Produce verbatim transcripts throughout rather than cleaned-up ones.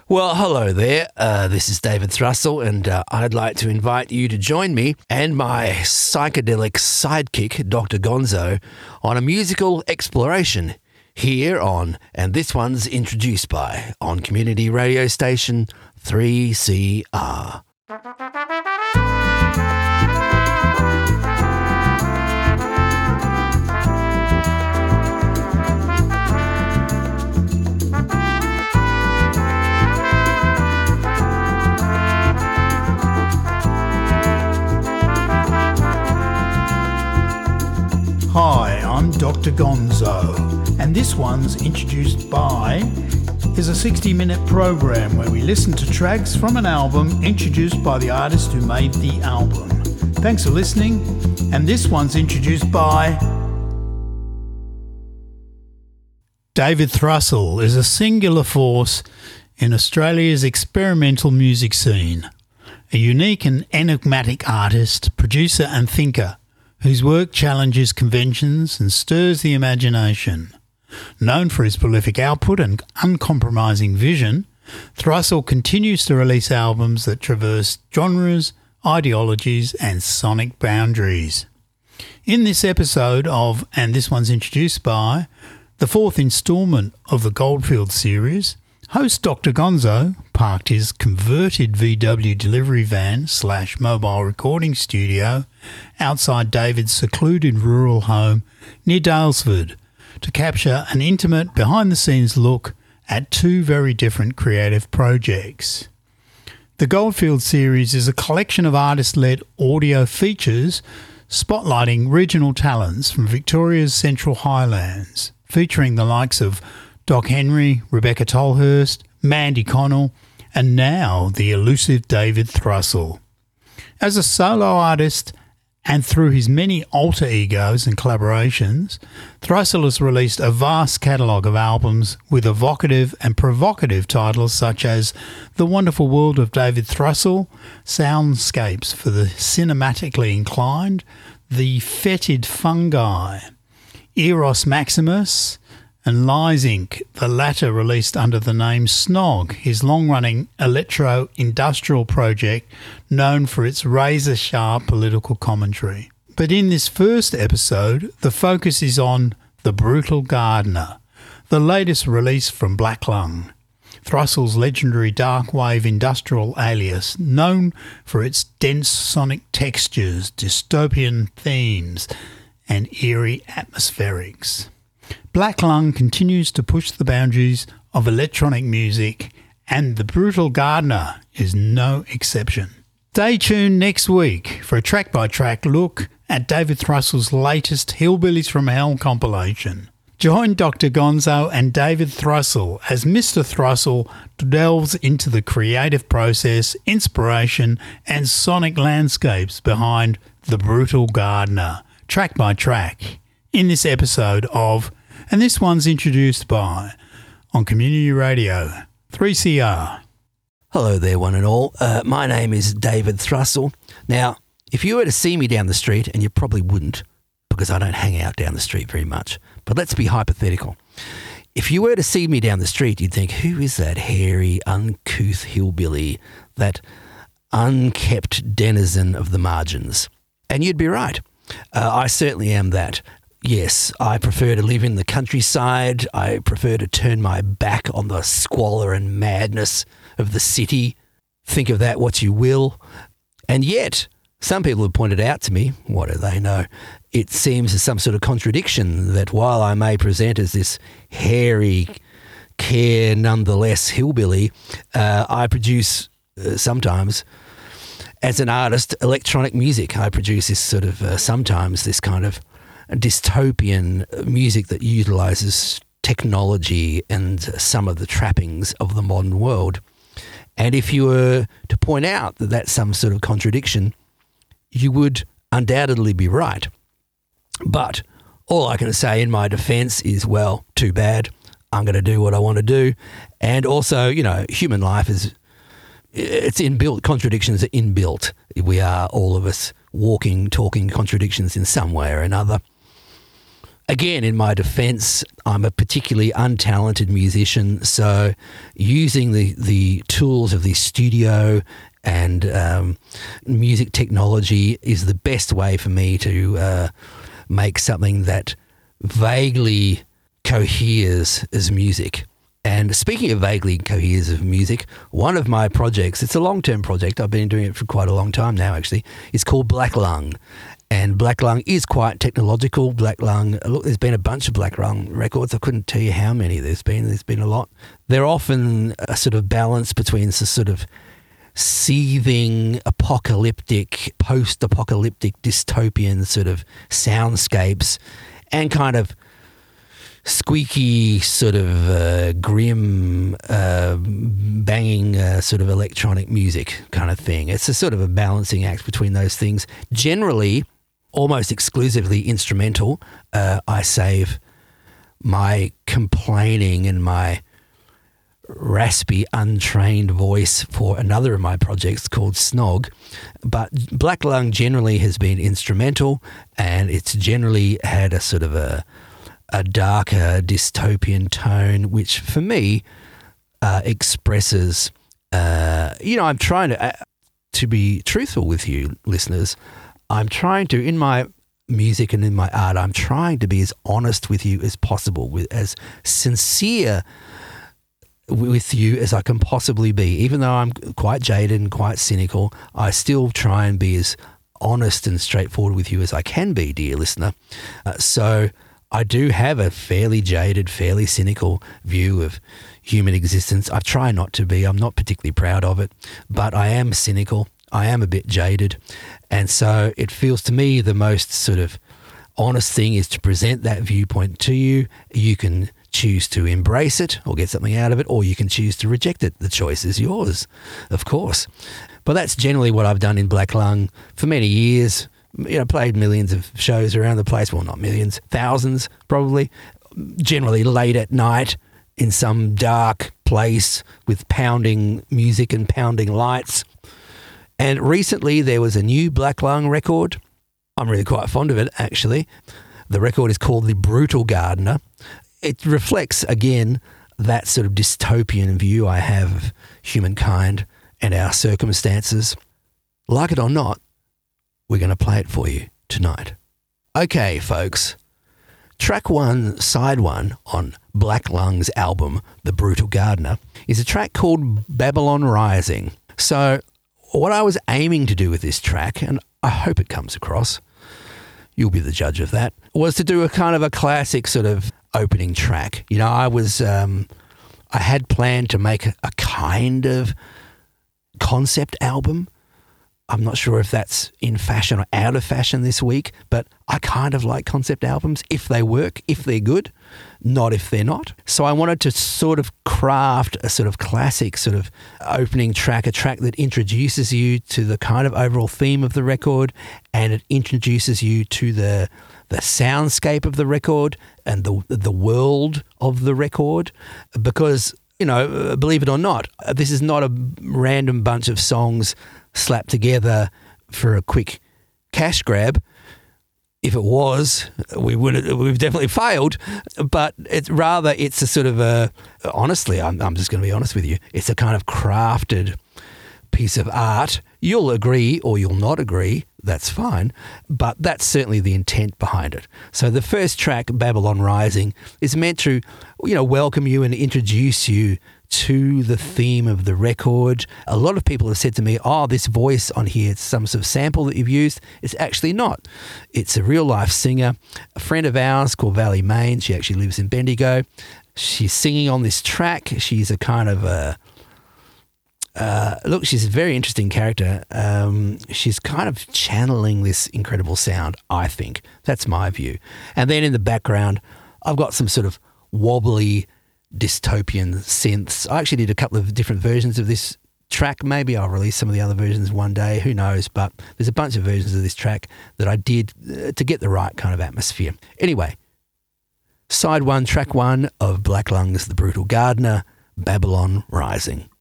Well, hello there. Uh, this is David Thrussell, and uh, I'd like to invite you to join me and my psychedelic sidekick, Doctor Gonzo, on a musical exploration here on, and this one's introduced by, on community radio station three C R. Hi, I'm Doctor Gonzo, and this one's introduced by is a sixty minute program where we listen to tracks from an album introduced by the artist who made the album. Thanks for listening, and this one's introduced by... David Thrussell is a singular force in Australia's experimental music scene, a unique and enigmatic artist, producer and thinker whose work challenges conventions and stirs the imagination. Known for his prolific output and uncompromising vision, Thrussell continues to release albums that traverse genres, ideologies and sonic boundaries. In this episode of, and this one's introduced by, the fourth instalment of the Goldfield series, host Doctor Gonzo parked his converted V W delivery van slash mobile recording studio outside David's secluded rural home near Daylesford to capture an intimate behind-the-scenes look at two very different creative projects. The Goldfield series is a collection of artist-led audio features spotlighting regional talents from Victoria's Central Highlands, featuring the likes of Doc Henry, Rebecca Tolhurst, Mandy Connell, and now the elusive David Thrussell. As a solo artist and through his many alter egos and collaborations, Thrussell has released a vast catalogue of albums with evocative and provocative titles such as The Wonderful World of David Thrussell, Soundscapes for the Cinematically Inclined, The Fetid Fungi, Eros Maximus, and Lies Incorporated, the latter released under the name Snog, his long-running electro-industrial project known for its razor-sharp political commentary. But in this first episode, the focus is on The Brutal Gardener, the latest release from Black Lung, Thrussell's legendary dark wave industrial alias, known for its dense sonic textures, dystopian themes, and eerie atmospherics. Black Lung continues to push the boundaries of electronic music, and The Brutal Gardener is no exception. Stay tuned next week for a track-by-track look at David Thrussell's latest Hillbillies from Hell compilation. Join Doctor Gonzo and David Thrussell as Mister Thrussell delves into the creative process, inspiration, and sonic landscapes behind The Brutal Gardener, track by track, in this episode of, and this one's introduced by, on Community Radio three C R. Hello there, one and all. Uh, my name is David Thrussell. Now, if you were to see me down the street, and you probably wouldn't, because I don't hang out down the street very much, but let's be hypothetical. If you were to see me down the street, you'd think, who is that hairy, uncouth hillbilly, that unkept denizen of the margins? And you'd be right. Uh, I certainly am that. Yes, I prefer to live in the countryside. I prefer to turn my back on the squalor and madness of the city. Think of that what you will. And yet, some people have pointed out to me, what do they know, it seems as some sort of contradiction that while I may present as this hairy, care nonetheless hillbilly, uh, I produce uh, sometimes, as an artist, electronic music. I produce this sort of, uh, sometimes this kind of dystopian music that utilises technology and some of the trappings of the modern world. And if you were to point out that that's some sort of contradiction, you would undoubtedly be right. But all I can say in my defence is, well, too bad. I'm going to do what I want to do. And also, you know, human life is, it's inbuilt. Contradictions are inbuilt. We are, all of us, walking, talking contradictions in some way or another. Again, in my defense, I'm a particularly untalented musician, so using the, the tools of the studio and um, music technology is the best way for me to uh, make something that vaguely coheres as music. And speaking of vaguely coheres of music, one of my projects, it's a long-term project, I've been doing it for quite a long time now actually, it's called Black Lung. And Black Lung is quite technological. Black Lung, look, there's been a bunch of Black Lung records. I couldn't tell you how many there's been. There's been a lot. They're often a sort of balance between the sort of seething, apocalyptic, post-apocalyptic, dystopian sort of soundscapes and kind of squeaky, sort of uh, grim, uh, banging uh, sort of electronic music kind of thing. It's a sort of a balancing act between those things. Generally, almost exclusively instrumental. Uh, I save my complaining and my raspy, untrained voice for another of my projects called Snog. But Black Lung generally has been instrumental, and it's generally had a sort of a a darker dystopian tone, which for me uh, expresses, uh, you know, I'm trying to, uh, to be truthful with you listeners, I'm trying to, in my music and in my art, I'm trying to be as honest with you as possible, with as sincere with you as I can possibly be. Even though I'm quite jaded and quite cynical, I still try and be as honest and straightforward with you as I can be, dear listener. Uh, so I do have a fairly jaded, fairly cynical view of human existence. I try not to be. I'm not particularly proud of it, but I am cynical. I am a bit jaded. And so it feels to me the most sort of honest thing is to present that viewpoint to you. You can choose to embrace it or get something out of it, or you can choose to reject it. The choice is yours, of course. But that's generally what I've done in Black Lung for many years. You know, played millions of shows around the place. Well, not millions, thousands probably. Generally late at night in some dark place with pounding music and pounding lights. And recently there was a new Black Lung record. I'm really quite fond of it, actually. The record is called The Brutal Gardener. It reflects, again, that sort of dystopian view I have of humankind and our circumstances. Like it or not, we're going to play it for you tonight. Okay, folks. Track one, side one on Black Lung's album, The Brutal Gardener, is a track called Babylon Rising. So what I was aiming to do with this track, and I hope it comes across, you'll be the judge of that, was to do a kind of a classic sort of opening track. You know, I was, um, I had planned to make a, a kind of concept album. I'm not sure if that's in fashion or out of fashion this week, but I kind of like concept albums if they work, if they're good, not if they're not. So I wanted to sort of craft a sort of classic sort of opening track, a track that introduces you to the kind of overall theme of the record, and it introduces you to the the soundscape of the record and the the world of the record. Because, you know, believe it or not, this is not a random bunch of songs slapped together for a quick cash grab. If it was, we would we've definitely failed. But it's rather it's a sort of a honestly, I'm I'm just going to be honest with you. It's a kind of crafted piece of art. You'll agree or you'll not agree. That's fine. But that's certainly the intent behind it. So the first track, Babylon Rising, is meant to, you know, welcome you and introduce you to the theme of the record. A lot of people have said to me, oh, this voice on here, it's some sort of sample that you've used. It's actually not. It's a real life singer, a friend of ours called Valley Main. She actually lives in Bendigo. She's singing on this track. She's a kind of a, uh, look, she's a very interesting character. Um, she's kind of channeling this incredible sound, I think. That's my view. And then in the background, I've got some sort of wobbly dystopian synths. I actually did a couple of different versions of this track. Maybe I'll release some of the other versions one day, who knows, but there's a bunch of versions of this track that I did uh, to get the right kind of atmosphere. Anyway, side one, track one of Black Lung's The Brutal Gardener, Babylon Rising.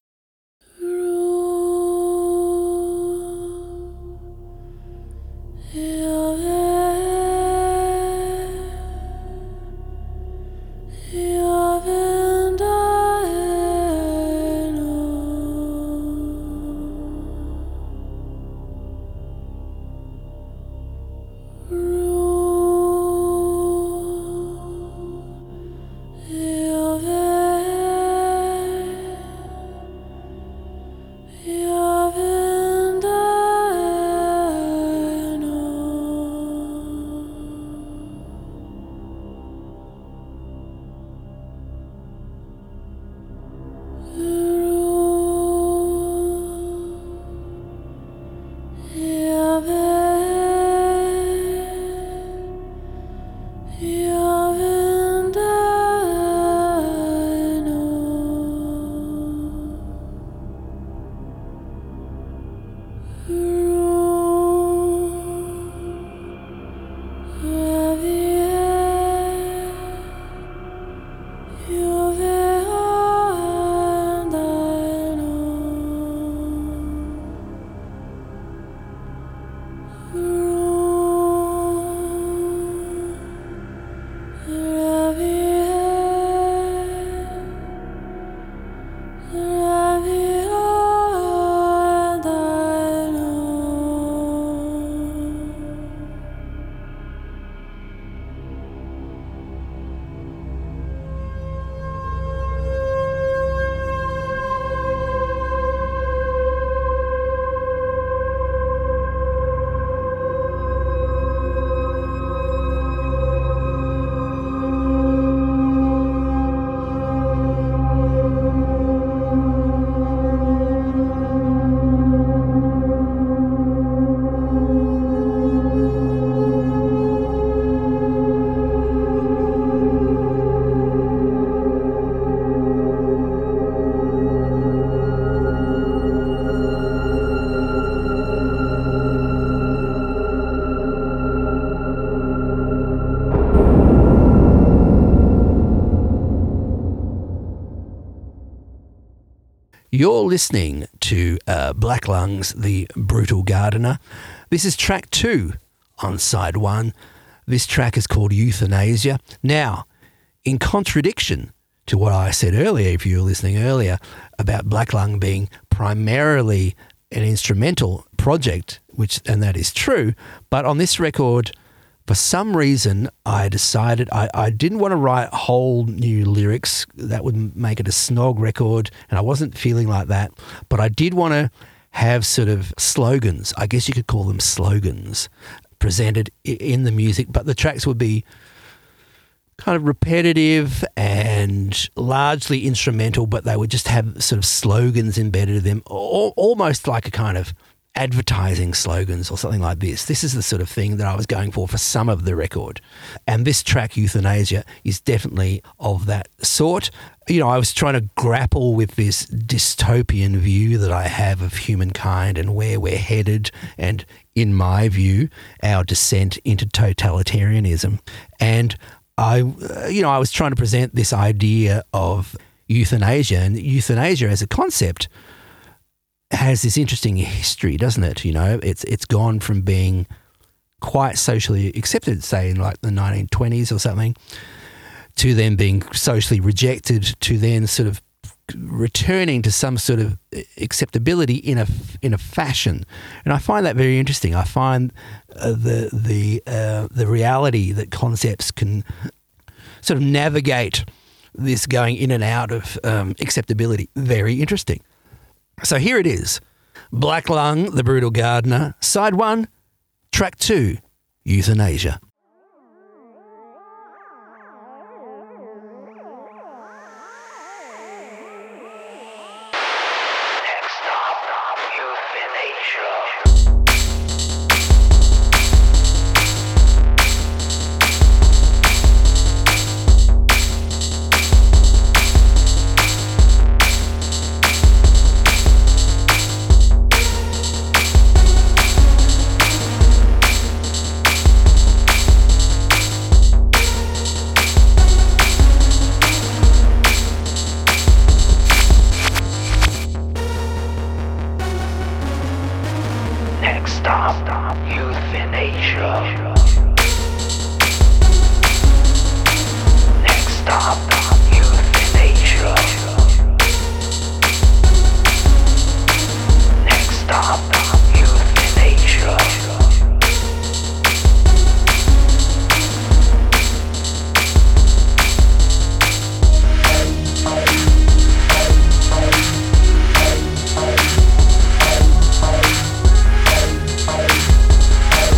You're listening to uh, Black Lungs, The Brutal Gardener. This is track two on side one. This track is called Euthanasia. Now, in contradiction to what I said earlier, if you were listening earlier, about Black Lung being primarily an instrumental project, which and that is true, but on this record, for some reason, I decided I, I didn't want to write whole new lyrics. That would make it a snog record, and I wasn't feeling like that. But I did want to have sort of slogans, I guess you could call them slogans, presented in the music, but the tracks would be kind of repetitive and largely instrumental, but they would just have sort of slogans embedded in them, almost like a kind of advertising slogans or something like this. This is the sort of thing that I was going for for some of the record. And this track, Euthanasia, is definitely of that sort. You know, I was trying to grapple with this dystopian view that I have of humankind and where we're headed, and in my view, our descent into totalitarianism. And I, you know, I was trying to present this idea of euthanasia, and euthanasia as a concept has this interesting history, doesn't it? You know, it's it's gone from being quite socially accepted, say in like the nineteen twenties or something, to then being socially rejected, to then sort of returning to some sort of acceptability in a in a fashion. And I find that very interesting. I find uh, the the uh, the reality that concepts can sort of navigate this going in and out of um, acceptability very interesting. So here it is, Black Lung, The Brutal Gardener, side one, track two, Euthanasia.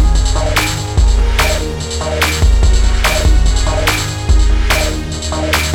Bye.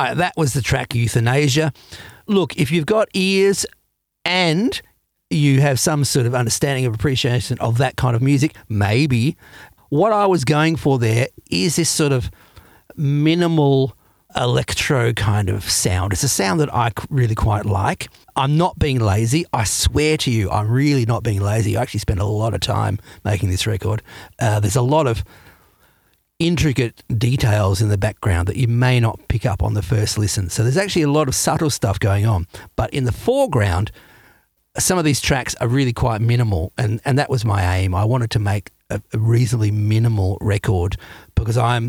right, that was the track Euthanasia. Look, if you've got ears and you have some sort of understanding of appreciation of that kind of music, maybe. What I was going for there is this sort of minimal electro kind of sound. It's a sound that I really quite like. I'm not being lazy. I swear to you, I'm really not being lazy. I actually spent a lot of time making this record. Uh, there's a lot of intricate details in the background that you may not pick up on the first listen. So there's actually a lot of subtle stuff going on. But in the foreground, some of these tracks are really quite minimal, and, and that was my aim. I wanted to make a, a reasonably minimal record because I'm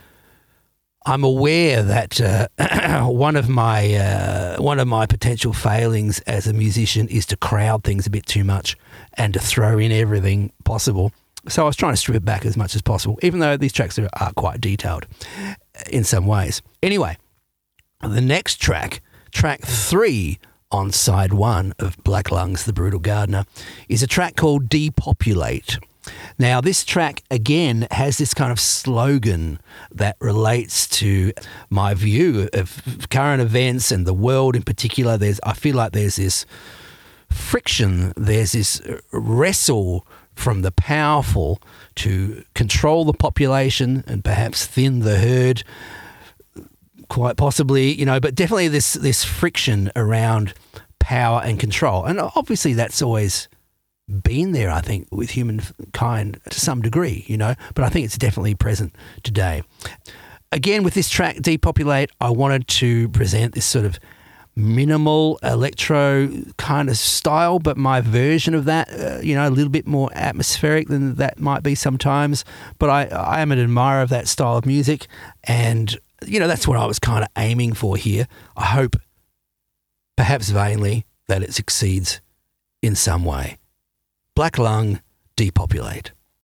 I'm aware that uh, one of my uh, one of my potential failings as a musician is to crowd things a bit too much and to throw in everything possible. So I was trying to strip it back as much as possible, even though these tracks are, are quite detailed in some ways. Anyway, the next track, track three on side one of Black Lungs, The Brutal Gardener, is a track called Depopulate. Now, this track, again, has this kind of slogan that relates to my view of current events and the world in particular. There's, I feel like there's this friction, there's this wrestle from the powerful to control the population and perhaps thin the herd, quite possibly, you know, but definitely this this friction around power and control. And obviously that's always been there, I think, with humankind to some degree, you know, but I think it's definitely present today. Again, with this track, Depopulate, I wanted to present this sort of minimal electro kind of style, but my version of that, uh, you know, a little bit more atmospheric than that might be sometimes. But I, I am an admirer of that style of music, and, you know, that's what I was kind of aiming for here. I hope, perhaps vainly, that it succeeds in some way. Black Lung, Depopulate.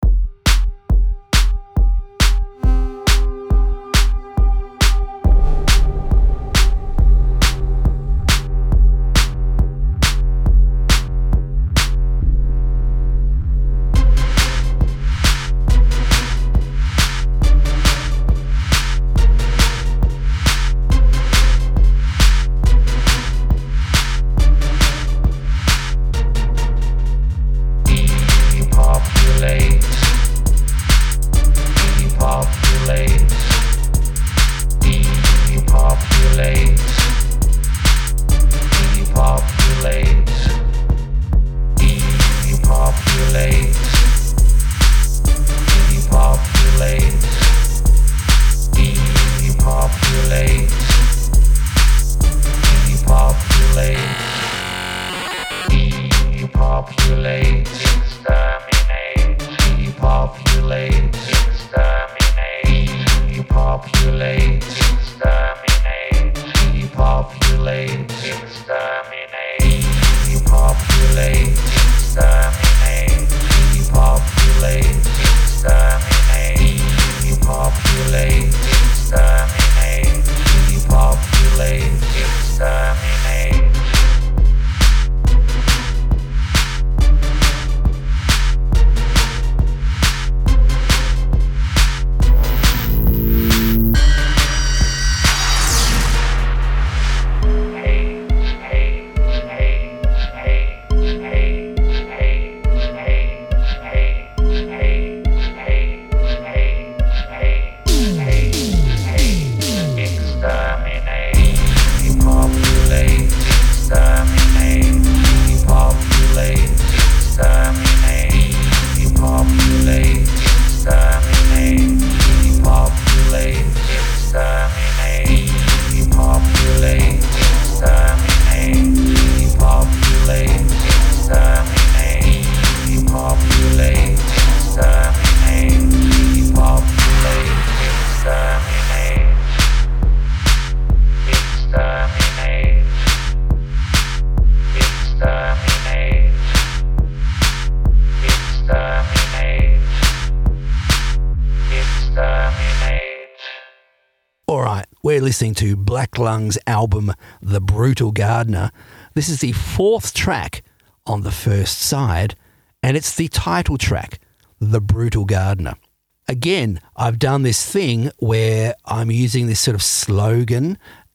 We're listening to Black Lung's album, The Brutal Gardener. This is the fourth track on the first side, and it's the title track, The Brutal Gardener. Again, I've done this thing where I'm using this sort of slogan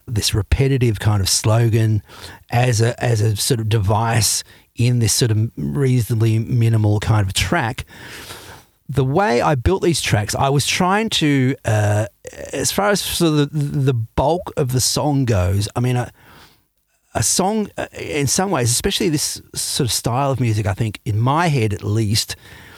this repetitive kind of slogan as a as a sort of device in this sort of reasonably minimal kind of track. The way I built these tracks, I was trying to, uh, as far as sort of the, the bulk of the song goes, I mean, a, a song uh, in some ways, especially this sort of style of music, I think, in my head at least,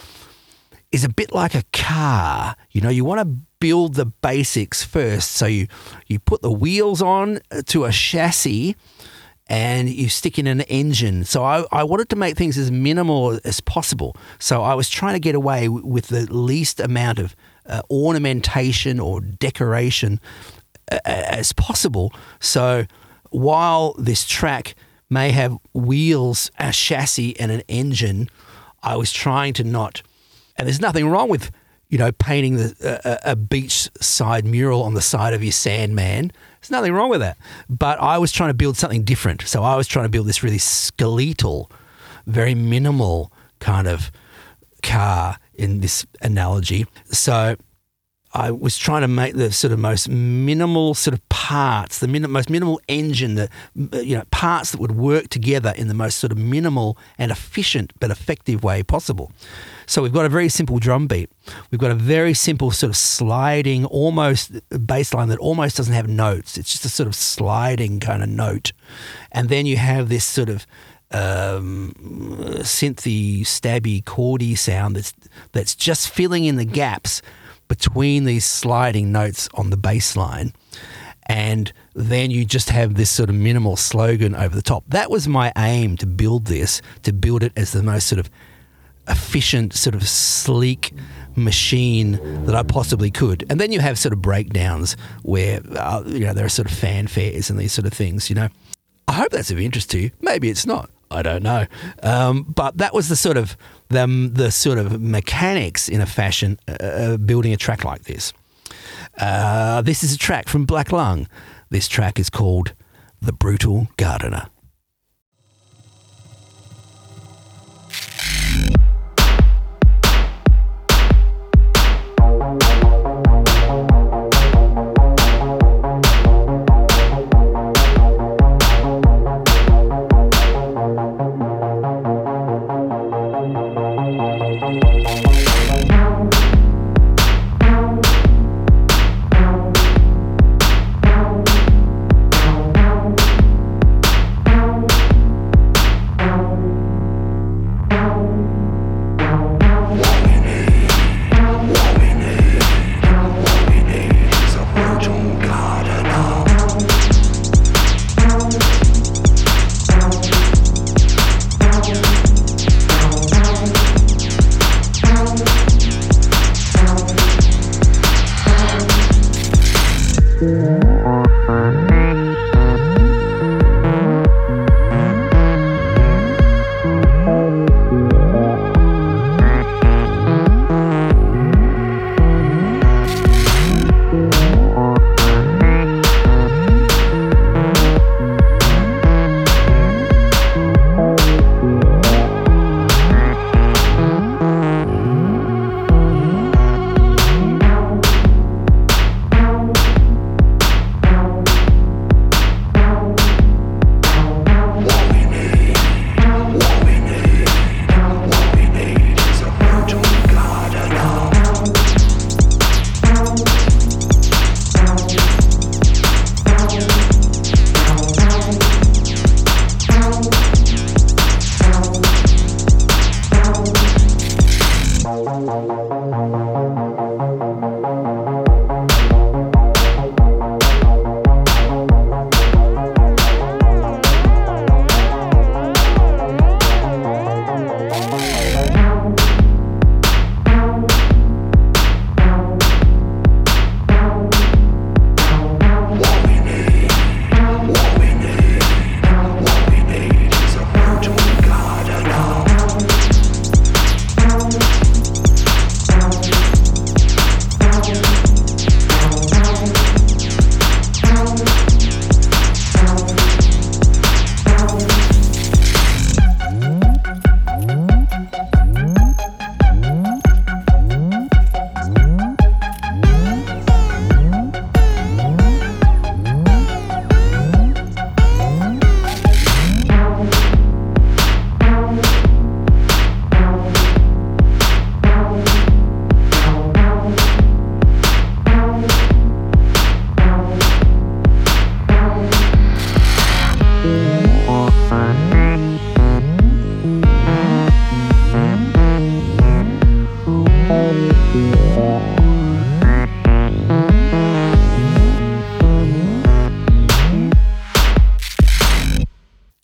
is a bit like a car. You know, you want to build the basics first. So you, you put the wheels on to a chassis and you stick in an engine. So I, I wanted to make things as minimal as possible. So I was trying to get away w- with the least amount of uh, ornamentation or decoration uh, as possible. So while this track may have wheels, a chassis and an engine, I was trying to not, and there's nothing wrong with, you know, painting the, a, a beachside mural on the side of your Sandman. There's nothing wrong with that. But I was trying to build something different. So I was trying to build this really skeletal, very minimal kind of car in this analogy. So I was trying to make the sort of most minimal sort of parts, the min- most minimal engine, the you know parts that would work together in the most sort of minimal and efficient but effective way possible. So we've got a very simple drum beat. We've got a very simple sort of sliding, almost bass line that almost doesn't have notes. It's just a sort of sliding kind of note. And then you have this sort of um, synthy, stabby, chordy sound that's that's just filling in the gaps between these sliding notes on the bass line. And then you just have this sort of minimal slogan over the top. That was my aim, to build this, to build it as the most sort of efficient, sort of sleek machine that I possibly could. And then you have sort of breakdowns where, uh, you know, there are sort of fanfares and these sort of things, you know. I hope that's of interest to you. Maybe it's not. I don't know. Um, but that was the sort of the, the sort of mechanics in a fashion uh, building a track like this. Uh, this is a track from Black Lung. This track is called The Brutal Gardener.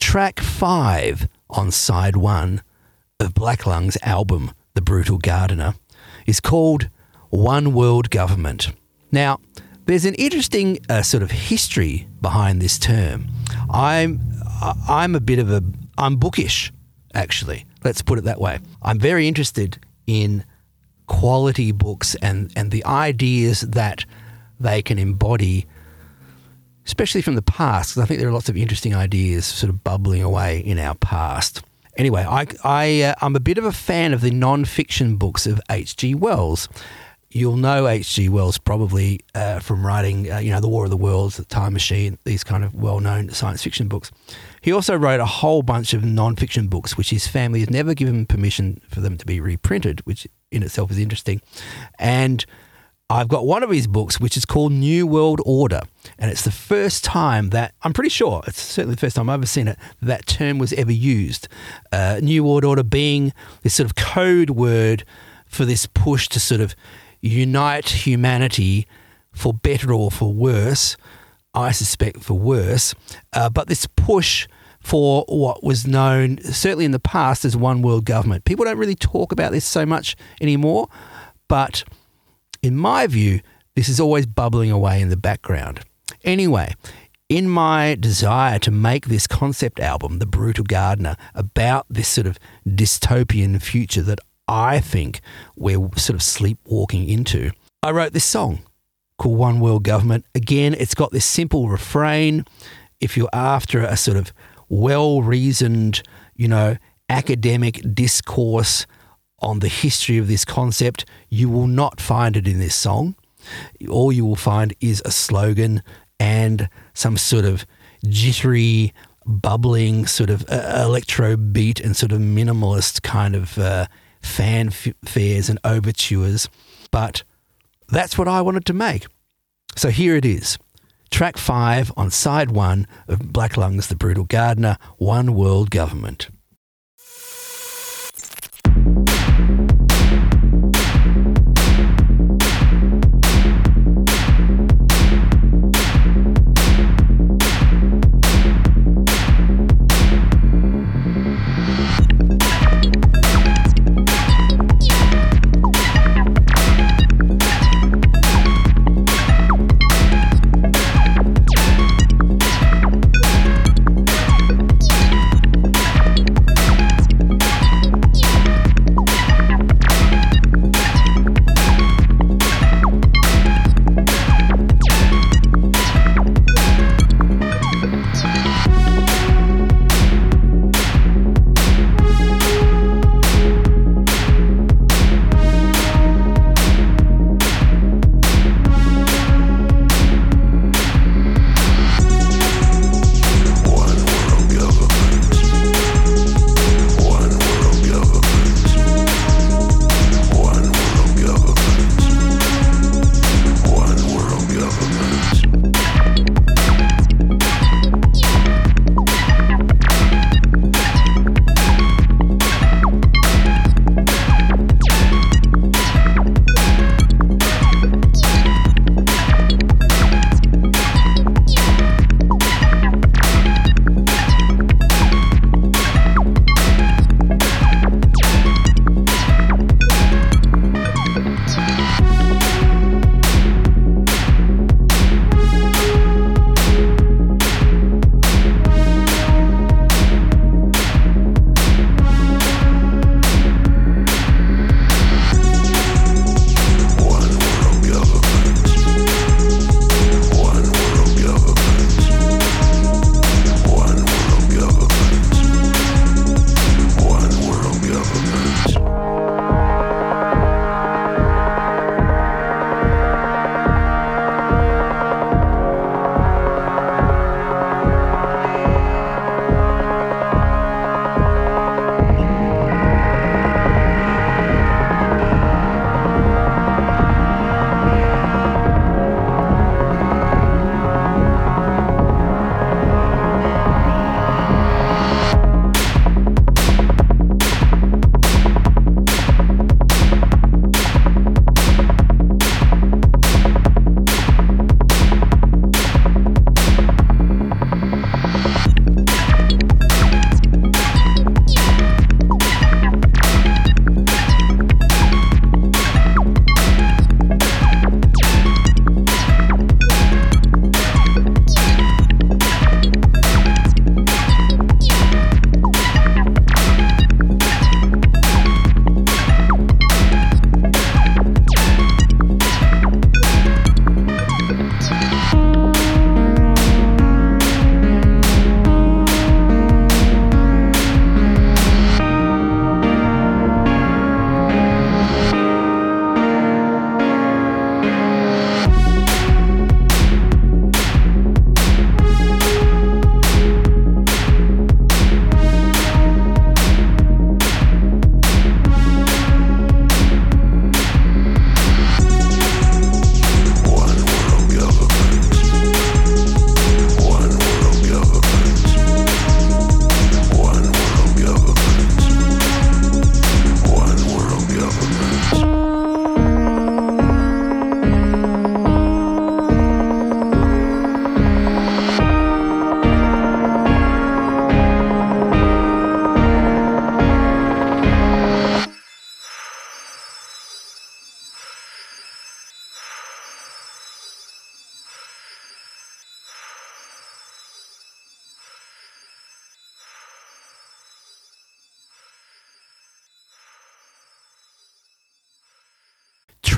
track five on side one of Black Lung's album, The Brutal Gardener, is called One World Government. Now, there's an interesting uh, sort of history behind this term. I'm I'm a bit of a I'm bookish, actually. Let's put it that way. I'm very interested in quality books and, and the ideas that they can embody, especially from the past, because I think there are lots of interesting ideas sort of bubbling away in our past. Anyway, I, I, uh, I'm a bit of a fan of the non-fiction books of H G Wells. You'll know H G Wells probably uh, from writing, uh, you know, The War of the Worlds, The Time Machine, these kind of well-known science fiction books. He also wrote a whole bunch of non-fiction books, which his family has never given permission for them to be reprinted, which in itself is interesting. And I've got one of his books, which is called New World Order. And it's the first time that, I'm pretty sure, it's certainly the first time I've ever seen it, that term was ever used. Uh, New World Order being this sort of code word for this push to sort of unite humanity for better or for worse, I suspect for worse, uh, but this push for what was known, certainly in the past, as one world government. People don't really talk about this so much anymore, but in my view, this is always bubbling away in the background. Anyway, in my desire to make this concept album, The Brutal Gardener, about this sort of dystopian future that I think we're sort of sleepwalking into, I wrote this song called One World Government. Again, it's got this simple refrain. If you're after a sort of well-reasoned, you know, academic discourse on the history of this concept, you will not find it in this song. All you will find is a slogan and some sort of jittery, bubbling sort of uh, electro beat and sort of minimalist kind of uh, fanfares and overtures. But that's what I wanted to make. So here it is. Track five on side one of Black Lung's The Brutal Gardener, One World Government.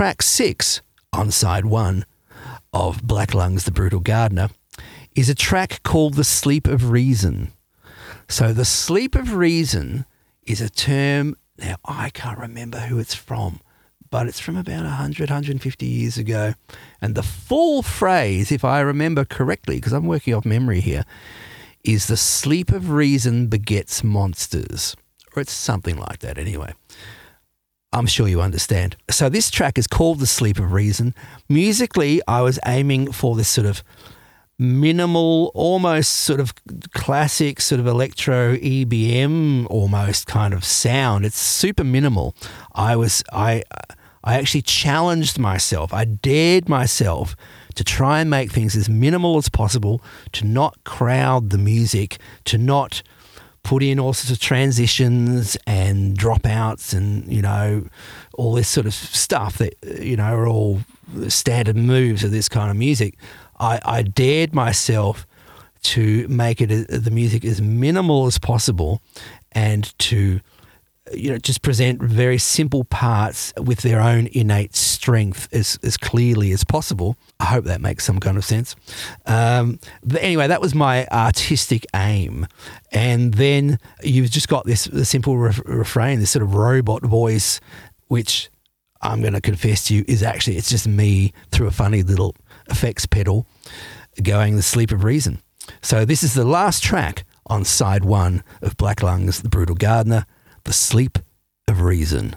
track six on side one of Black Lungs, The Brutal Gardener, is a track called The Sleep of Reason. So the Sleep of Reason is a term, now I can't remember who it's from, but it's from about one hundred, one hundred fifty years ago. And the full phrase, if I remember correctly, because I'm working off memory here, is the sleep of reason begets monsters. Or it's something like that anyway. I'm sure you understand. So this track is called The Sleep of Reason. Musically, I was aiming for this sort of minimal, almost sort of classic sort of electro E B M almost kind of sound. It's super minimal. I was I I actually challenged myself. I dared myself to try and make things as minimal as possible, to not crowd the music, to not put in all sorts of transitions and dropouts and, you know, all this sort of stuff that, you know, are all standard moves of this kind of music. I, I dared myself to make it a, the music as minimal as possible and to, you know, just present very simple parts with their own innate strength as, as clearly as possible. I hope that makes some kind of sense. Um, but anyway, that was my artistic aim. And then you've just got this the simple ref- refrain, this sort of robot voice, which I'm going to confess to you is actually, it's just me through a funny little effects pedal going The Sleep of Reason. So this is the last track on side one of Black Lungs, The Brutal Gardener, The Sleep of Reason.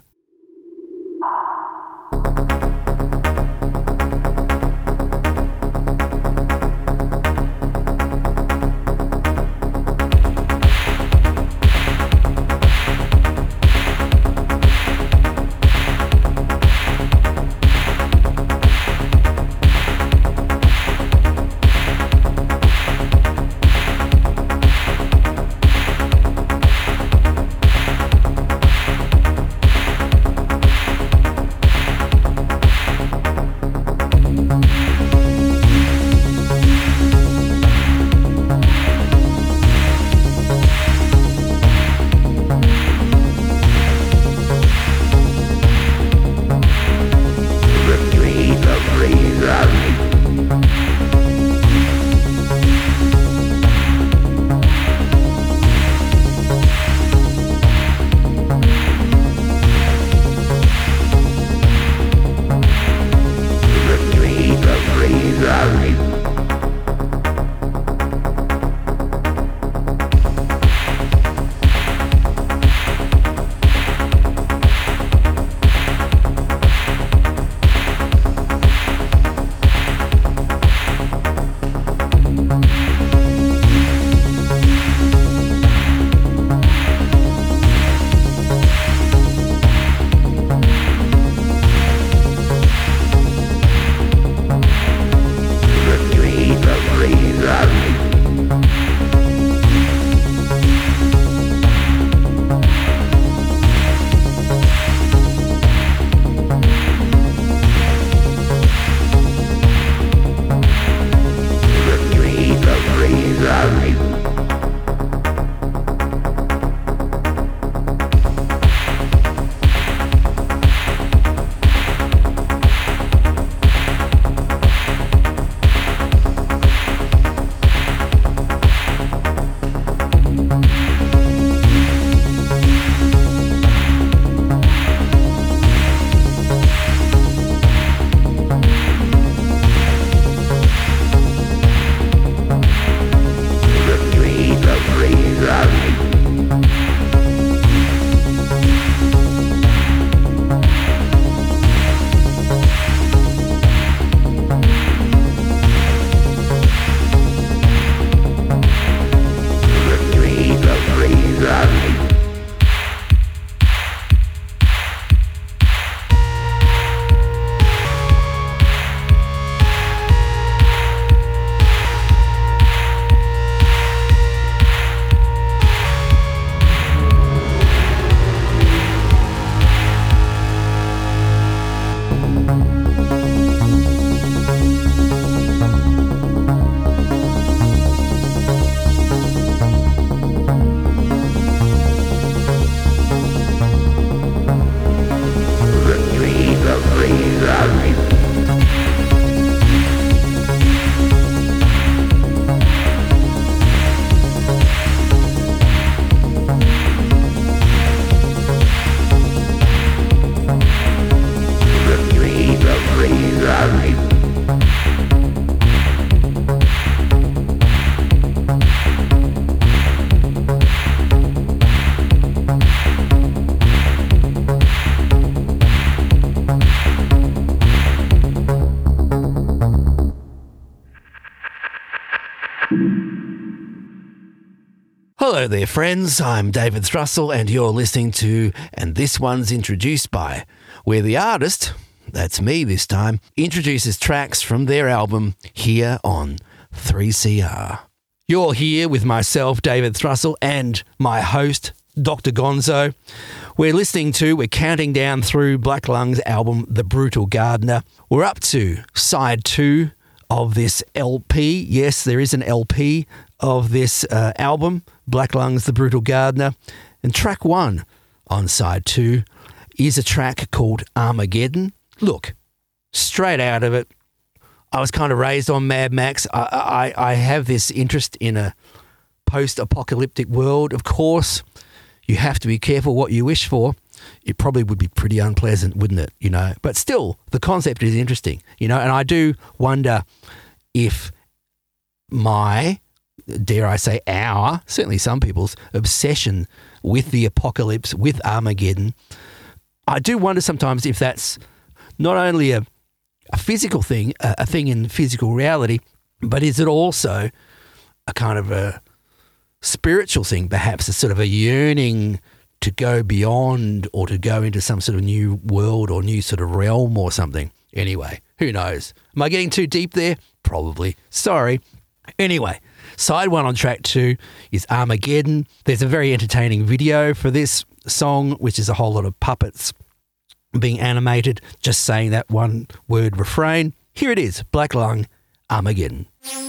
Hello there, friends. I'm David Thrussell, and you're listening to And This One's Introduced By, where the artist, that's me this time, introduces tracks from their album here on three C R. You're here with myself, David Thrussell, and my host, Doctor Gonzo. We're listening to, we're counting down through Black Lung's album, The Brutal Gardener. We're up to side two of this L P. Yes, there is an L P of this uh, album, Black Lung's The Brutal Gardener. And track one on side two is a track called Armageddon. Look, straight out of it, I was kind of raised on Mad Max. I, I, I have this interest in a post-apocalyptic world. Of course, you have to be careful what you wish for. It probably would be pretty unpleasant, wouldn't it? You know, but still, the concept is interesting, you know, and I do wonder if my, dare I say our, certainly some people's, obsession with the apocalypse, with Armageddon, I do wonder sometimes if that's not only a, a physical thing, a, a thing in physical reality, but is it also a kind of a spiritual thing, perhaps, a sort of a yearning to go beyond or to go into some sort of new world or new sort of realm or something. Anyway, who knows? Am I getting too deep there? Probably. Sorry. Anyway, side one on track two is Armageddon. There's a very entertaining video for this song, which is a whole lot of puppets being animated, just saying that one word refrain. Here it is, Black Lung, Armageddon.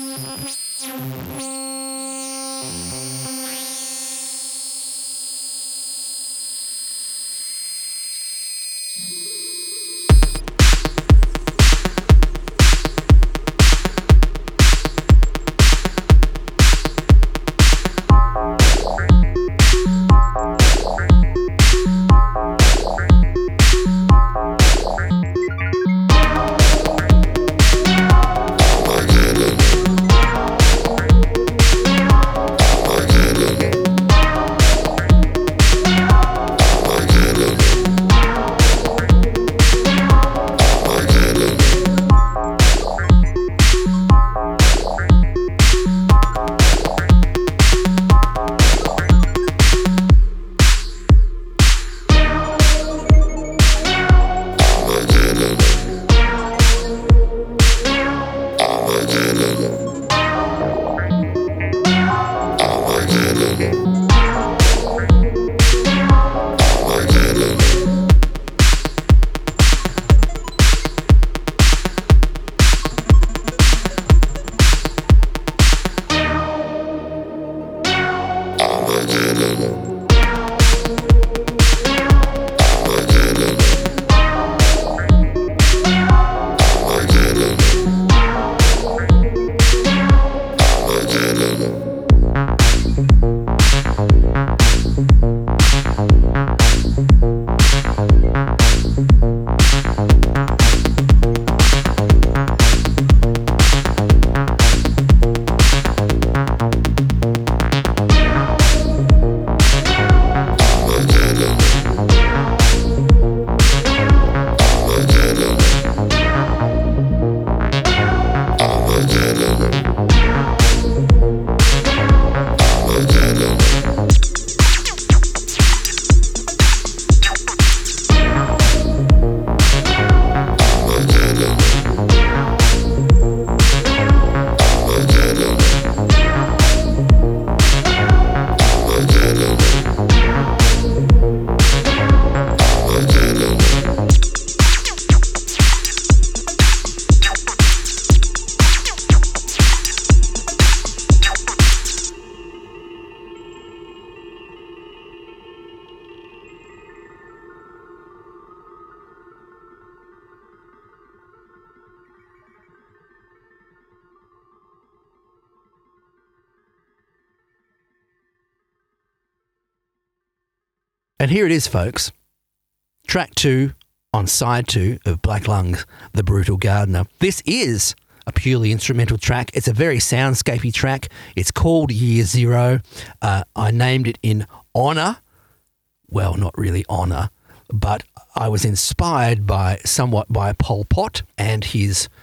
And here it is, folks. Track two on side two of Black Lung's The Brutal Gardener. This is a purely instrumental track. It's a very soundscapey track. It's called Year Zero. Uh, I named it in honour, well, not really honour, but I was inspired by somewhat by Pol Pot and his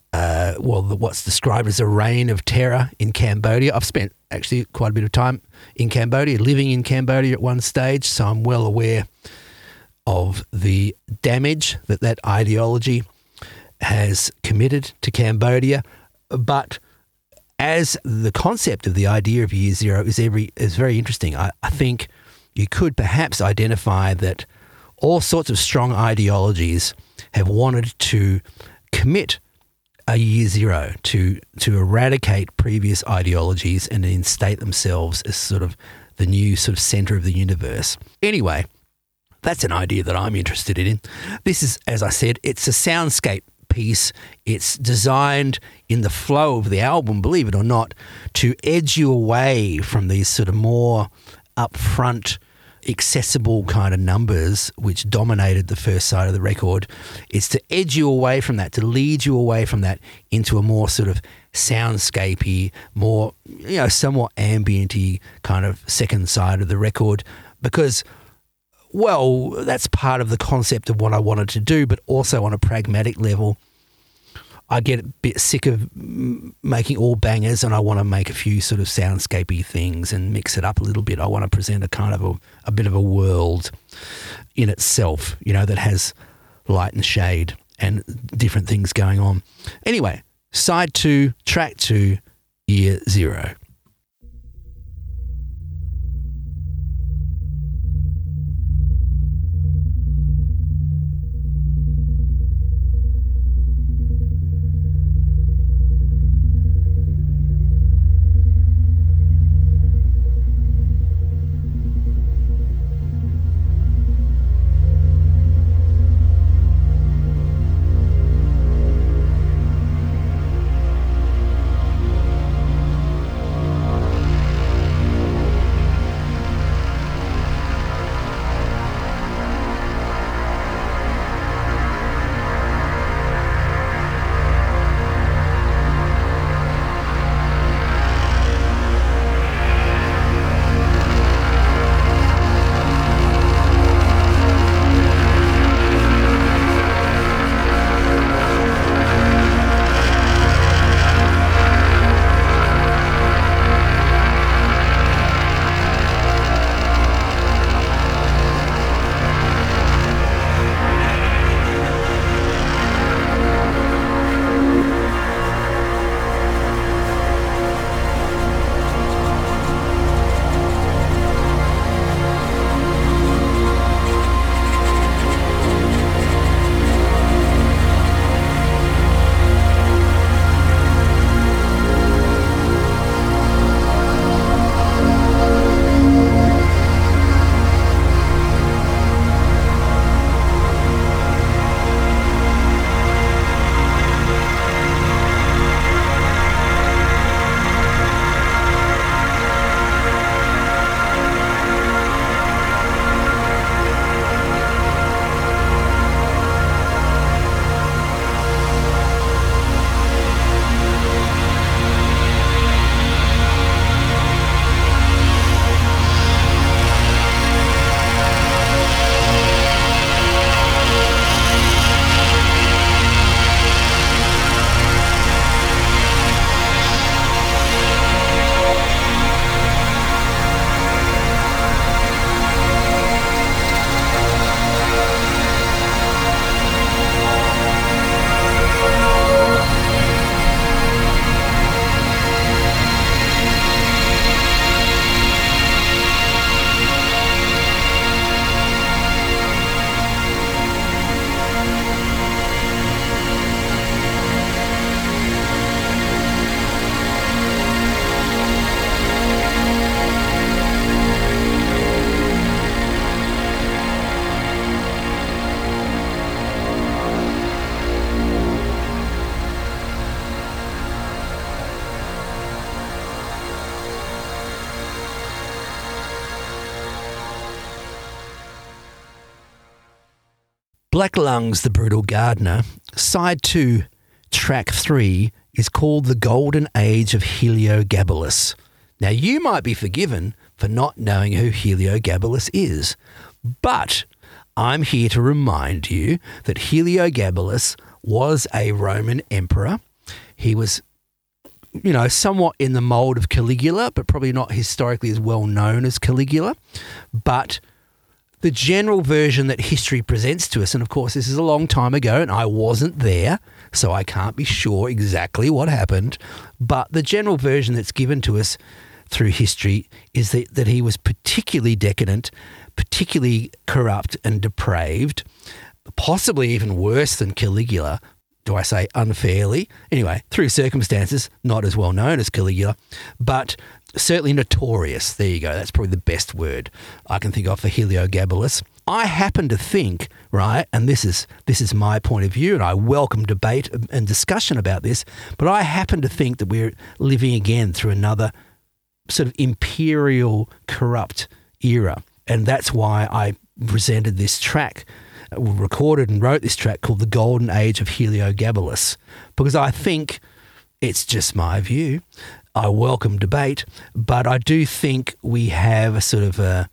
uh, well, the, what's described as a reign of terror in Cambodia. I've spent actually quite a bit of time in Cambodia, living in Cambodia at one stage, so I'm well aware of the damage that that ideology has committed to Cambodia. But as the concept of the idea of year zero is every is very interesting, I, I think you could perhaps identify that all sorts of strong ideologies have wanted to commit a year zero to to eradicate previous ideologies and instate themselves as sort of the new sort of center of the universe. Anyway, that's an idea that I'm interested in. This is, as I said, it's a soundscape piece. It's designed in the flow of the album, believe it or not, to edge you away from these sort of more upfront, accessible kind of numbers which dominated the first side of the record. It's to edge you away from that, to lead you away from that into a more sort of soundscapey, more, you know, somewhat ambient-y kind of second side of the record, because, well, that's part of the concept of what I wanted to do, but also on a pragmatic level, I get a bit sick of making all bangers, and I want to make a few sort of soundscapey things and mix it up a little bit. I want to present a kind of a, a bit of a world in itself, you know, that has light and shade and different things going on. Anyway, side two, track two, year zero. Black Lungs, the Brutal Gardener, side two, track three, is called The Golden Age of Heliogabalus. Now, you might be forgiven for not knowing who Heliogabalus is, but I'm here to remind you that Heliogabalus was a Roman emperor He was, you know, somewhat in the mold of Caligula, but probably not historically as well known as Caligula. But the general version that history presents to us, and of course this is a long time ago and I wasn't there, so I can't be sure exactly what happened, but the general version that's given to us through history is that, that he was particularly decadent, particularly corrupt and depraved, possibly even worse than Caligula. Do I say unfairly? Anyway, through circumstances, not as well known as Caligula, but certainly notorious. There you go. That's probably the best word I can think of for Heliogabalus. I happen to think, right, and this is this is my point of view, and I welcome debate and discussion about this, but I happen to think that we're living again through another sort of imperial, corrupt era. And that's why I presented this track, recorded and wrote this track called The Golden Age of Heliogabalus, because I think, it's just my view, I welcome debate, but I do think we have a sort of a,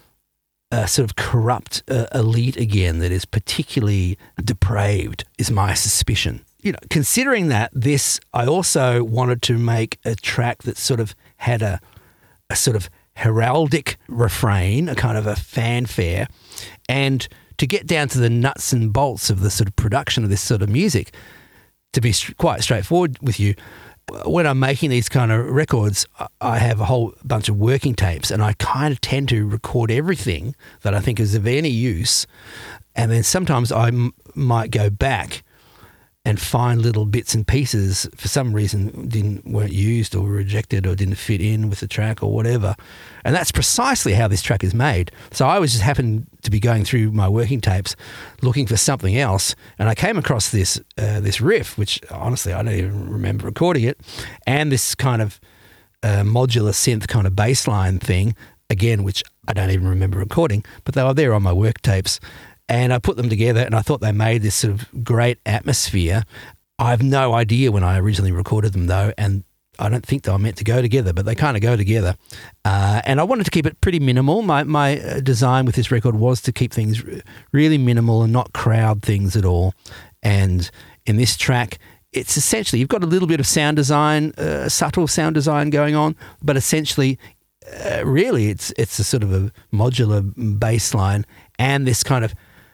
a sort of corrupt uh, elite again that is particularly depraved, is my suspicion. You know, considering that, this, I also wanted to make a track that sort of had a, a sort of heraldic refrain, a kind of a fanfare, and to get down to the nuts and bolts of the sort of production of this sort of music, to be quite straightforward with you, when I'm making these kind of records, I have a whole bunch of working tapes, and I kind of tend to record everything that I think is of any use, and then sometimes I m- might go back and find little bits and pieces for some reason didn't weren't used or rejected or didn't fit in with the track or whatever. And that's precisely how this track is made. So I was just happened to be going through my working tapes looking for something else, and I came across this uh, this riff, which honestly I don't even remember recording it, and this kind of uh, modular synth kind of bass line thing, again, which I don't even remember recording, but they were there on my work tapes. And I put them together, and I thought they made this sort of great atmosphere. I have no idea when I originally recorded them, though, and I don't think they were meant to go together, but they kind of go together. Uh, and I wanted to keep it pretty minimal. My my design with this record was to keep things really minimal and not crowd things at all. And in this track, it's essentially, you've got a little bit of sound design, uh, subtle sound design going on, but essentially, uh, really, it's it's a sort of a modular bass line and this kind of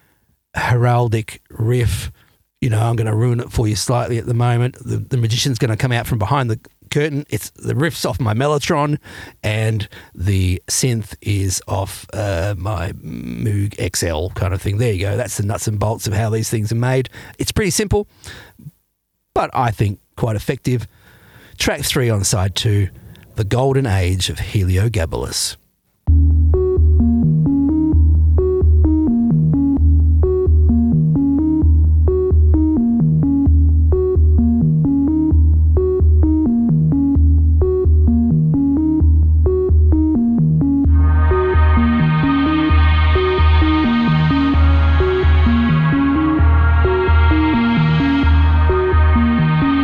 heraldic riff. You know, I'm going to ruin it for you slightly at the moment. The, the magician's going to come out from behind the curtain. It's the riff's off my Mellotron, and the synth is off uh, my Moog X L kind of thing. There you go. That's the nuts and bolts of how these things are made. It's pretty simple, but I think quite effective. Track three on side two, The Golden Age of Heliogabalus.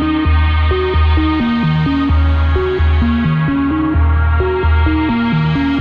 Thank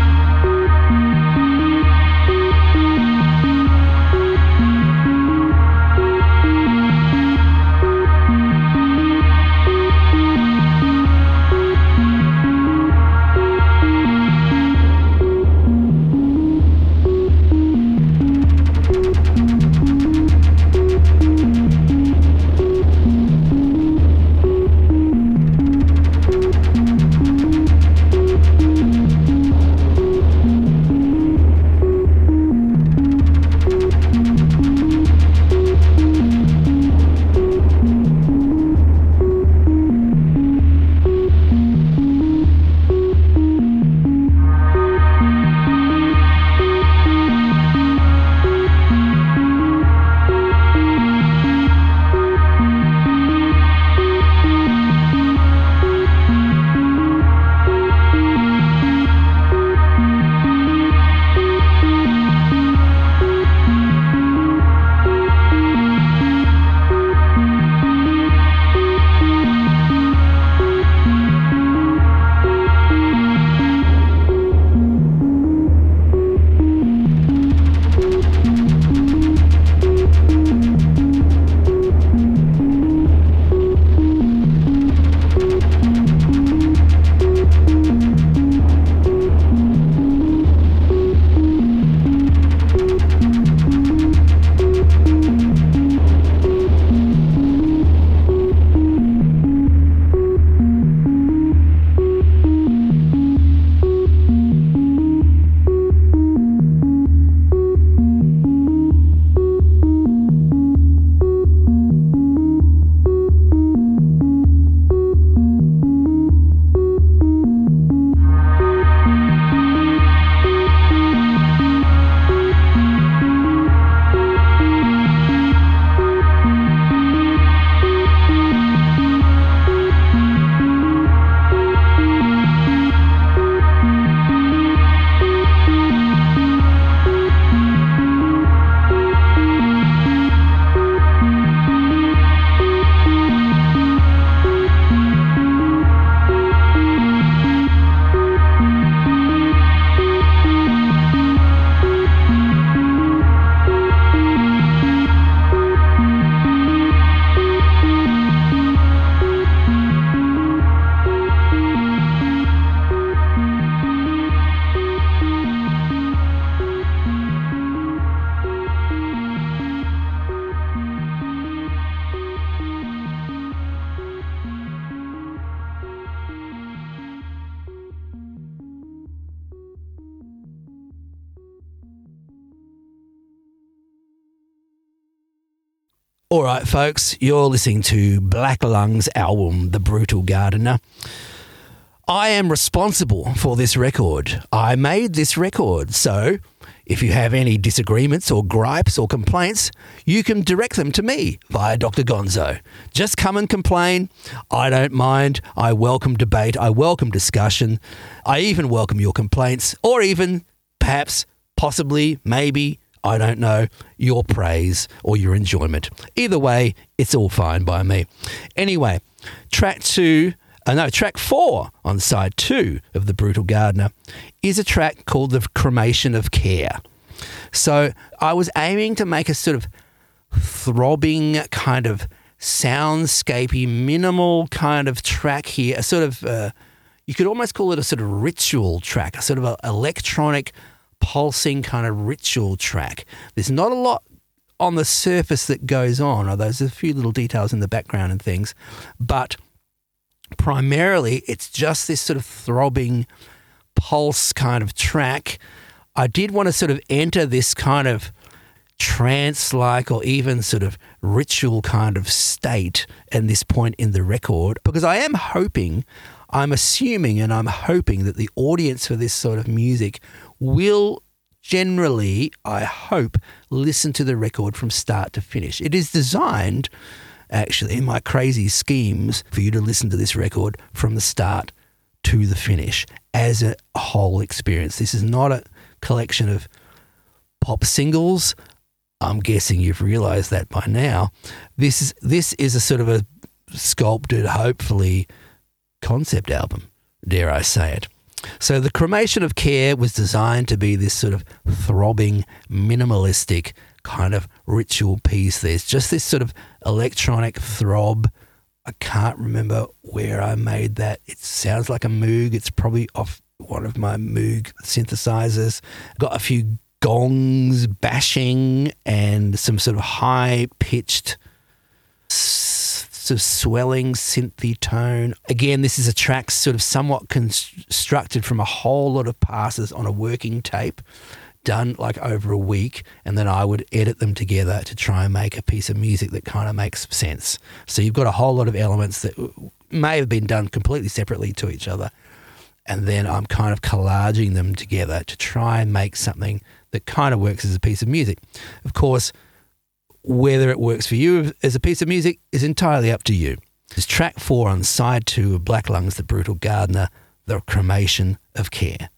All right, folks, you're listening to Black Lung's album, The Brutal Gardener. I am responsible for this record. I made this record, so if you have any disagreements or gripes or complaints, you can direct them to me via Doctor Gonzo. Just come and complain. I don't mind. I welcome debate. I welcome discussion. I even welcome your complaints, or even, perhaps, possibly, maybe, I don't know, your praise or your enjoyment. Either way, it's all fine by me. Anyway, track two... Uh, no, track four on side two of The Brutal Gardener is a track called The Cremation of Care. So I was aiming to make a sort of throbbing kind of soundscapey, minimal kind of track here, a sort of, uh, you could almost call it a sort of ritual track, a sort of a electronic pulsing kind of ritual track. There's not a lot on the surface that goes on, although there's a few little details in the background and things, but primarily, it's just this sort of throbbing pulse kind of track. I did want to sort of enter this kind of trance-like or even sort of ritual kind of state at this point in the record, because I am hoping, I'm assuming and I'm hoping that the audience for this sort of music will generally, I hope, listen to the record from start to finish. It is designed, actually, in my crazy schemes, for you to listen to this record from the start to the finish as a whole experience. This is not a collection of pop singles. I'm guessing you've realised that by now. This is this is a sort of a sculpted, hopefully, concept album, dare I say it. So The Cremation of Care was designed to be this sort of throbbing, minimalistic kind of ritual piece. There's just this sort of electronic throb. I can't remember where I made that. It sounds like a Moog. It's probably off one of my Moog synthesizers. Got a few gongs bashing and some sort of high-pitched sort of swelling synthy tone. Again, this is a track sort of somewhat constructed from a whole lot of passes on a working tape, done like over a week, and then I would edit them together to try and make a piece of music that kind of makes sense. So you've got a whole lot of elements that may have been done completely separately to each other, and then I'm kind of collaging them together to try and make something that kind of works as a piece of music. Of course, whether it works for you as a piece of music is entirely up to you. It's track four on side two of Black Lung's The Brutal Gardener, The Cremation of Care.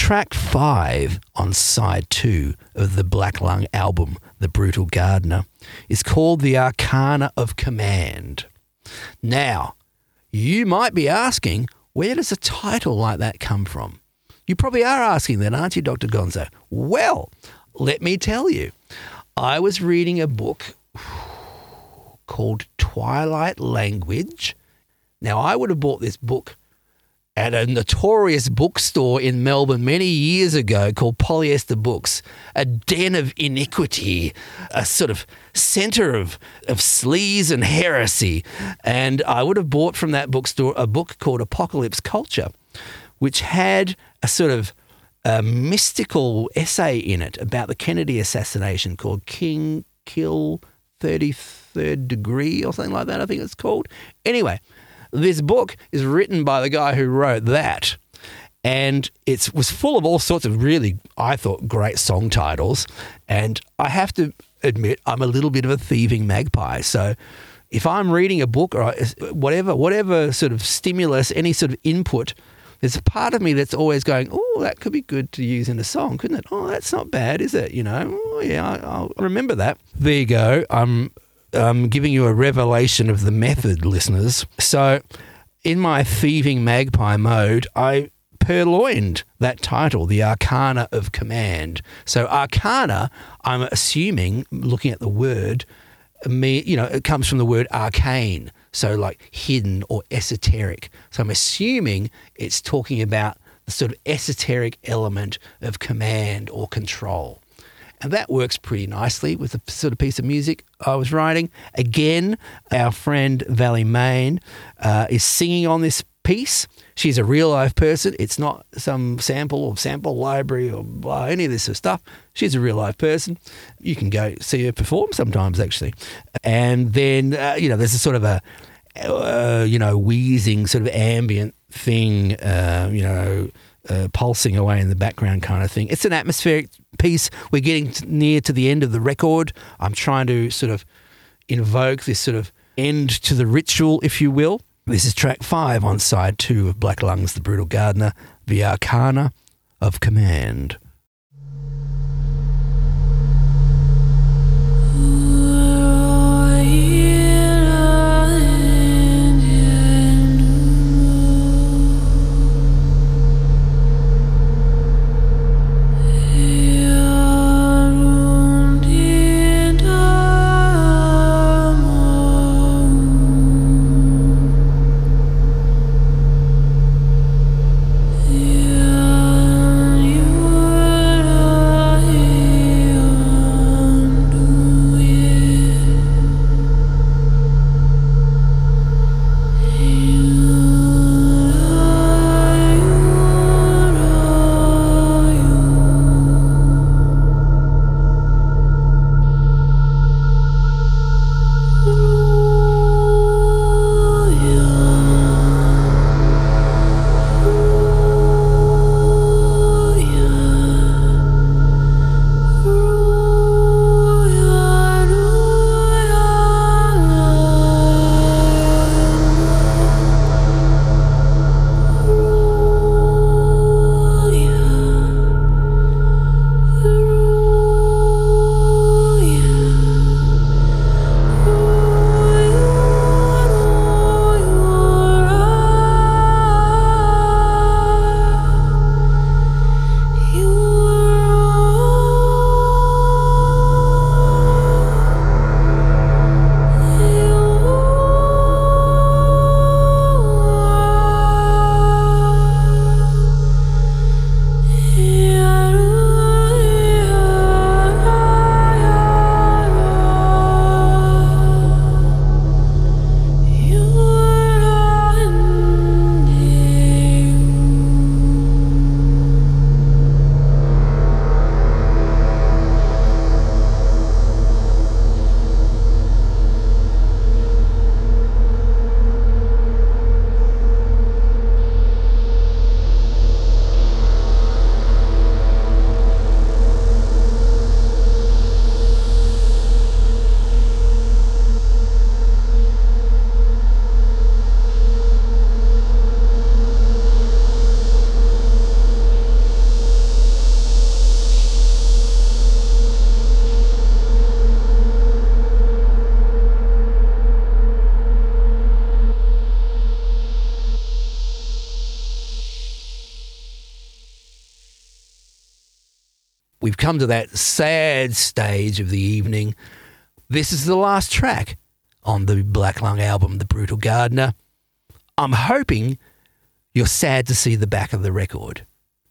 track five on side two of the Black Lung album, The Brutal Gardener, is called The Arcana of Command. Now, you might be asking, where does a title like that come from? You probably are asking that, aren't you, Doctor Gonzo? Well, let me tell you. I was reading a book called Twilight Language. Now, I would have bought this book at a notorious bookstore in Melbourne many years ago called Polyester Books, a den of iniquity, a sort of centre of, of sleaze and heresy. And I would have bought from that bookstore a book called Apocalypse Culture, which had a sort of a mystical essay in it about the Kennedy assassination called King Kill thirty-third Degree or something like that, I think it's called. Anyway, this book is written by the guy who wrote that, and it was full of all sorts of really, I thought, great song titles. And I have to admit, I'm a little bit of a thieving magpie. So if I'm reading a book or whatever, whatever sort of stimulus, any sort of input, there's a part of me that's always going, oh, that could be good to use in a song, couldn't it? Oh, that's not bad, is it? You know, oh, yeah, I, I'll remember that. There you go. I'm I'm giving you a revelation of the method, listeners. So in my thieving magpie mode, I purloined that title, The Arcana of Command. So arcana, I'm assuming, looking at the word, me, you know, it comes from the word arcane, so like hidden or esoteric. So I'm assuming it's talking about the sort of esoteric element of command or control. And that works pretty nicely with the sort of piece of music I was writing. Again, our friend Valley Main uh, is singing on this piece. She's a real life person. It's not some sample or sample library or blah, any of this sort of stuff. She's a real life person. You can go see her perform sometimes, actually. And then, uh, you know, there's a sort of a, uh, you know, wheezing sort of ambient thing, uh, you know, uh, pulsing away in the background kind of thing. It's an atmospheric piece. We're getting t- near to the end of the record. I'm trying to sort of invoke this sort of end to the ritual, if you will. This is track five on side two of Black Lung's The Brutal Gardener, The Arcana of Command. You come to that sad stage of the evening. This is the last track on the Black Lung album, The Brutal Gardener. I'm hoping you're sad to see the back of the record.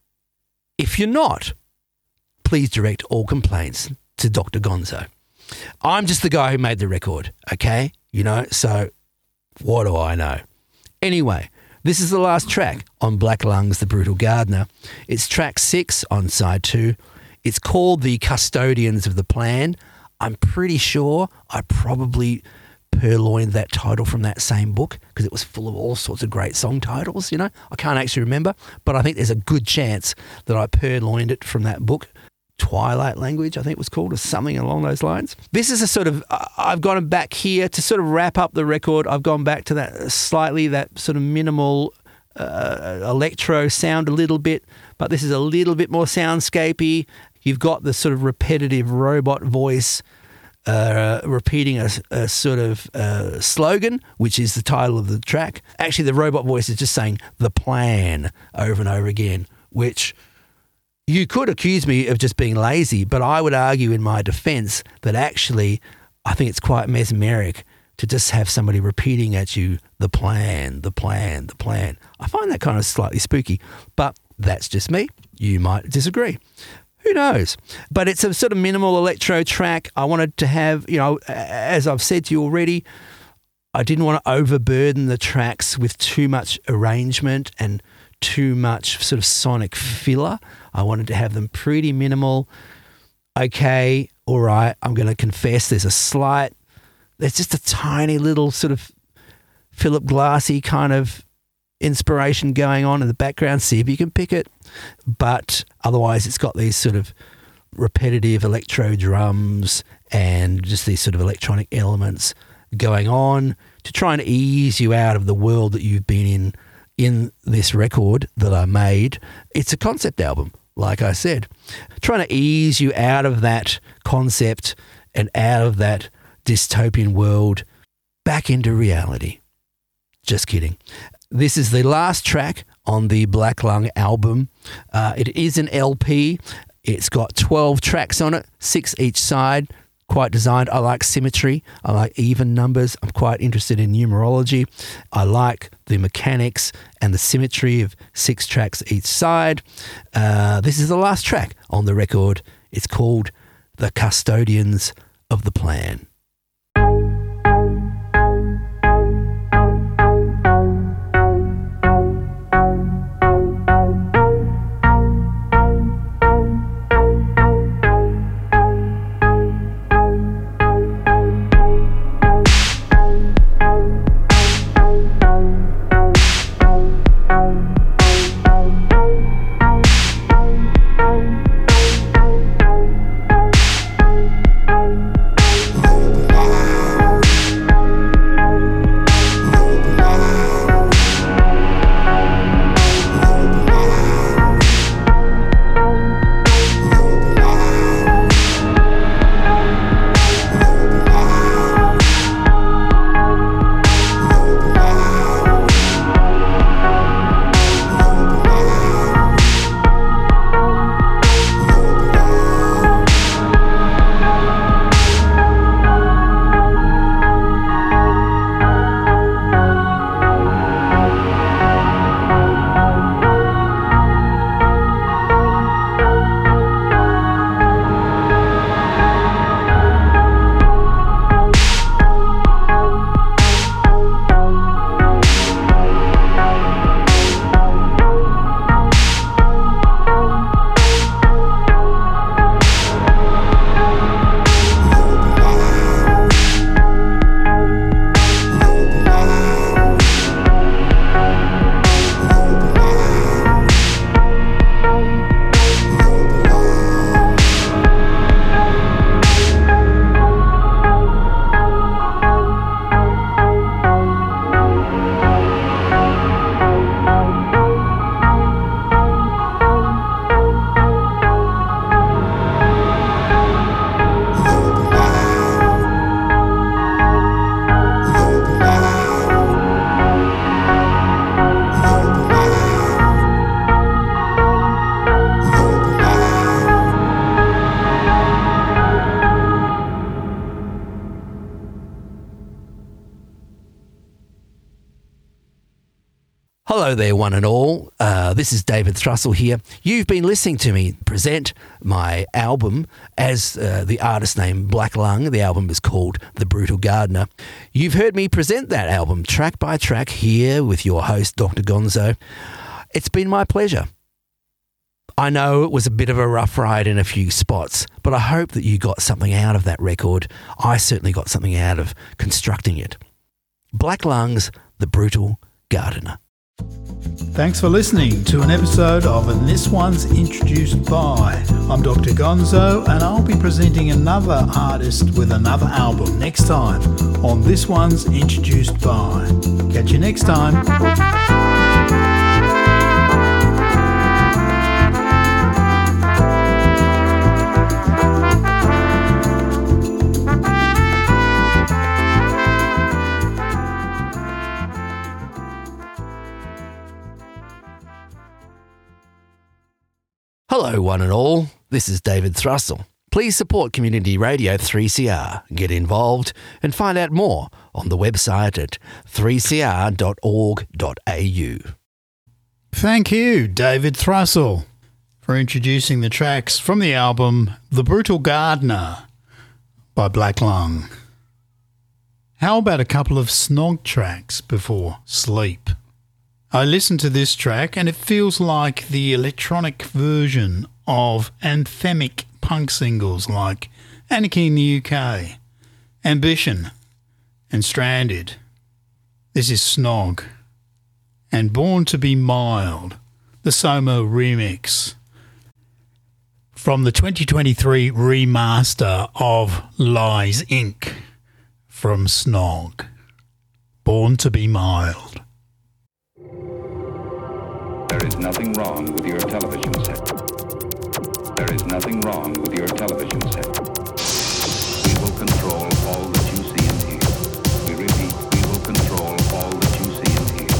If you're not, please direct all complaints to Doctor Gonzo. I'm just the guy who made the record, okay? You know, so what do I know? Anyway, this is the last track on Black Lung's The Brutal Gardener. It's track six on side two. It's called The Custodians of the Plan. I'm pretty sure I probably purloined that title from that same book because it was full of all sorts of great song titles, you know. I can't actually remember, but I think there's a good chance that I purloined it from that book. Twilight Language, I think it was called, or something along those lines. This is a sort of, I've gone back here to sort of wrap up the record. I've gone back to that slightly, that sort of minimal uh, electro sound a little bit, but this is a little bit more soundscapey. You've got the sort of repetitive robot voice Uh, repeating a, a sort of uh, slogan, which is the title of the track. Actually, the robot voice is just saying the plan over and over again, which you could accuse me of just being lazy, but I would argue in my defense that actually I think it's quite mesmeric to just have somebody repeating at you the plan, the plan, the plan. I find that kind of slightly spooky, but that's just me. You might disagree. Who knows? But it's a sort of minimal electro track. I wanted to have, you know, as I've said to you already, I didn't want to overburden the tracks with too much arrangement and too much sort of sonic filler. I wanted to have them pretty minimal. Okay, all right, I'm going to confess there's a slight, there's just a tiny little sort of Philip Glassy kind of inspiration going on in the background. See if you can pick it. But otherwise it's got these sort of repetitive electro drums and just these sort of electronic elements going on to try and ease you out of the world that you've been in in this record that I made. It's a concept album, like I said, trying to ease you out of that concept and out of that dystopian world back into reality. Just kidding. This is the last track on the Black Lung album. Uh, it is an L P. It's got twelve tracks on it, six each side. Quite designed. I like symmetry. I like even numbers. I'm quite interested in numerology. I like the mechanics and the symmetry of six tracks each side. Uh, this is the last track on the record. It's called The Custodians of the Plan. Oh. Hello there, one and all. Uh, this is David Thrussell here. You've been listening to me present my album as uh, the artist name Black Lung. The album is called The Brutal Gardener. You've heard me present that album track by track here with your host, Doctor Gonzo. It's been my pleasure. I know it was a bit of a rough ride in a few spots, but I hope that you got something out of that record. I certainly got something out of constructing it. Black Lungs, The Brutal Gardener. Thanks for listening to an episode of And This One's Introduced By. I'm Doctor Gonzo, and I'll be presenting another artist with another album next time on This One's Introduced By. Catch you next time. Hello, one and all. This is David Thrussell. Please support Community Radio three C R, get involved, and find out more on the website at three c r dot org dot a u. Thank you, David Thrussell, for introducing the tracks from the album The Brutal Gardener by Black Lung. How about a couple of snog tracks before sleep? I listened to this track and it feels like the electronic version of anthemic punk singles like Anarchy in the U K, Ambition and Stranded. This is Snog and Born to be Mild, the Somo remix from the twenty twenty-three remaster of Lies Incorporated from Snog. Born to be Mild. There is nothing wrong with your television set. There is nothing wrong with your television set. We will control all that you see and hear. We repeat, we will control all that you see and hear.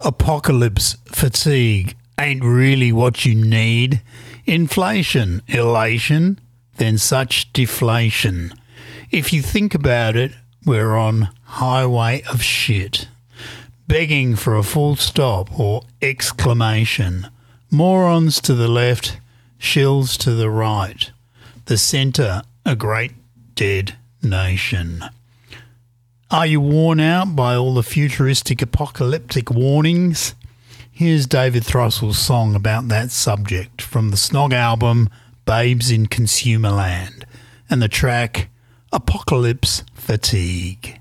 Apocalypse fatigue ain't really what you need. Inflation, elation, then such deflation. If you think about it, we're on highway of shit. Begging for a full stop or exclamation. Morons to the left, shills to the right. The centre, a great dead nation. Are you worn out by all the futuristic apocalyptic warnings? Here's David Thrussell's song about that subject from the Snog album Babes in Consumer Land and the track Apocalypse Fatigue.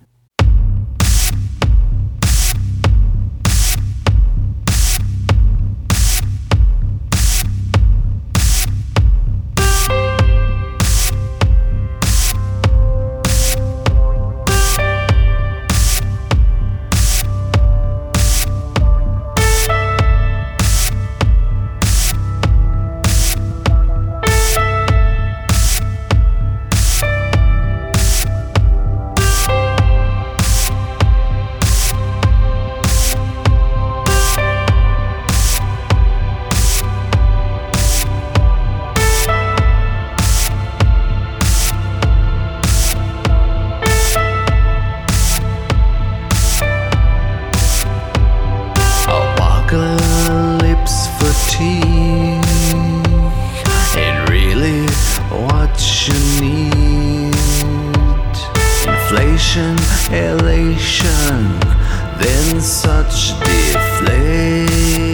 Apocalypse fatigue ain't really what you need. Inflation, elation, then such deflation.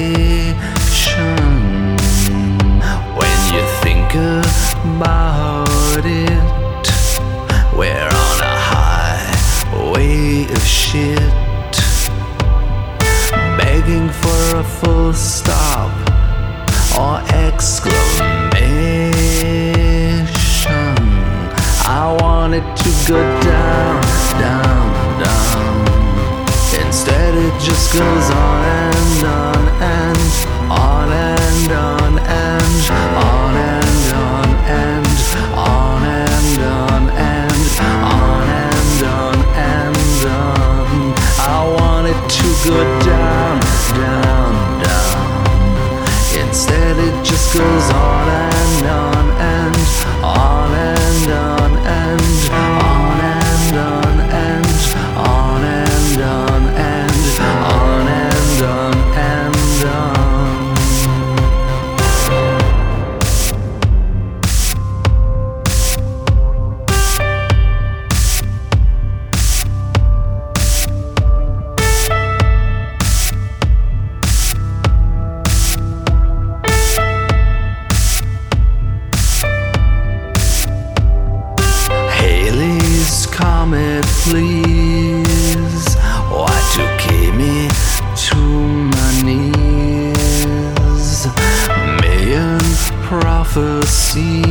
When you think about it, we're on a highway of shit. Begging for a full stop or exclamation. I want it to go down, down, down. Instead it just goes on and on and on and on and on and on and on and on and on and on and on. I want it to go down, down, down. Instead it just goes on and on and on and on and on and on and on and on and on and on and on. Halley's Comet, please. Why to keep me to my knees? Mayan prophecy,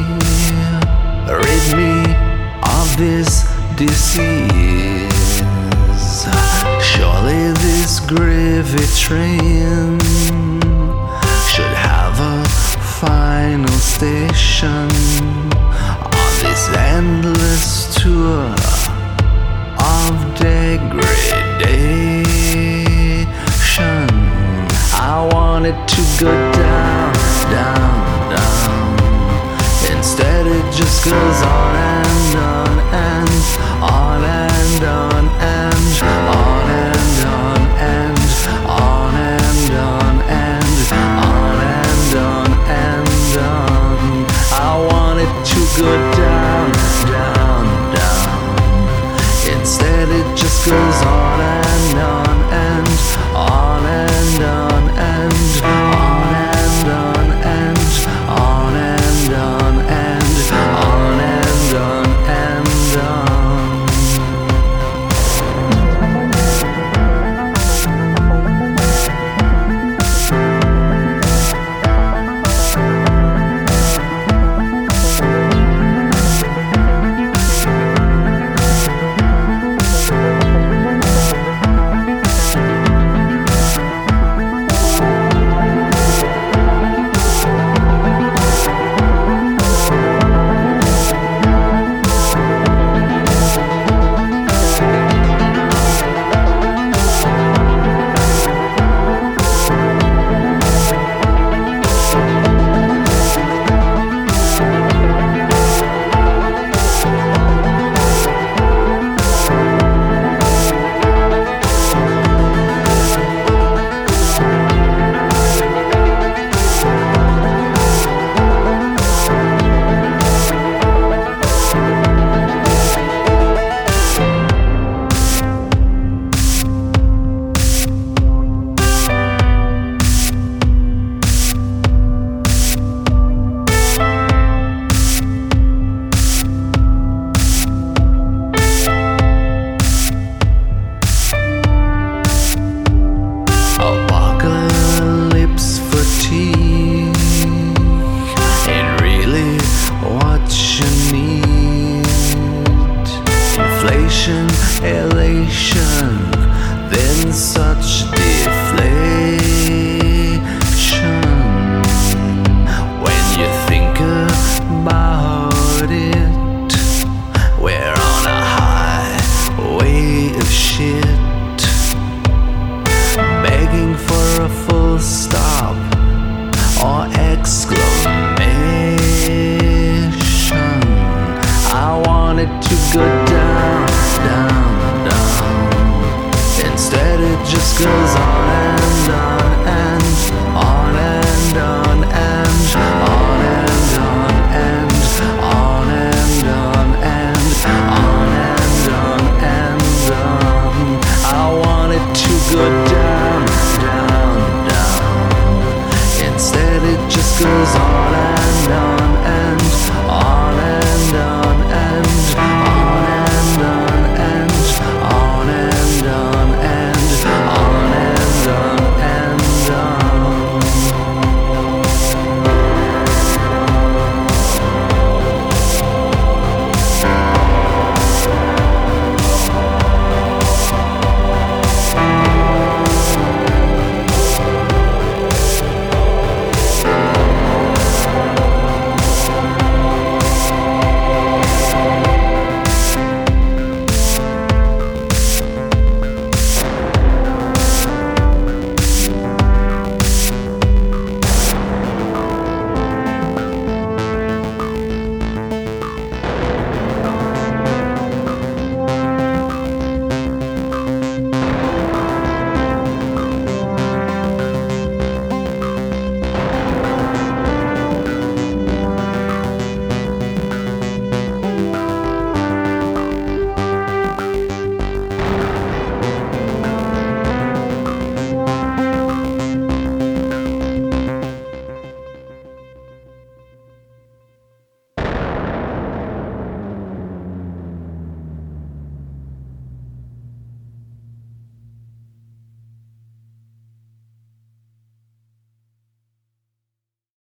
rid me of this disease. Surely this gravy train should have a final station on this endless tour of degradation. I want it to go down, down, down. Instead it just goes on and on and on and on and on and on and on and on and on and on and on. I want it to go down, down, down. Instead it just goes on and on and on and on and on and on and on and on and on and on and on. elation, elation, then such deflation. When you think about it, we're on a highway of shit, begging for a full stop or exclamation. I wanted to go down, down, down. Instead it just goes on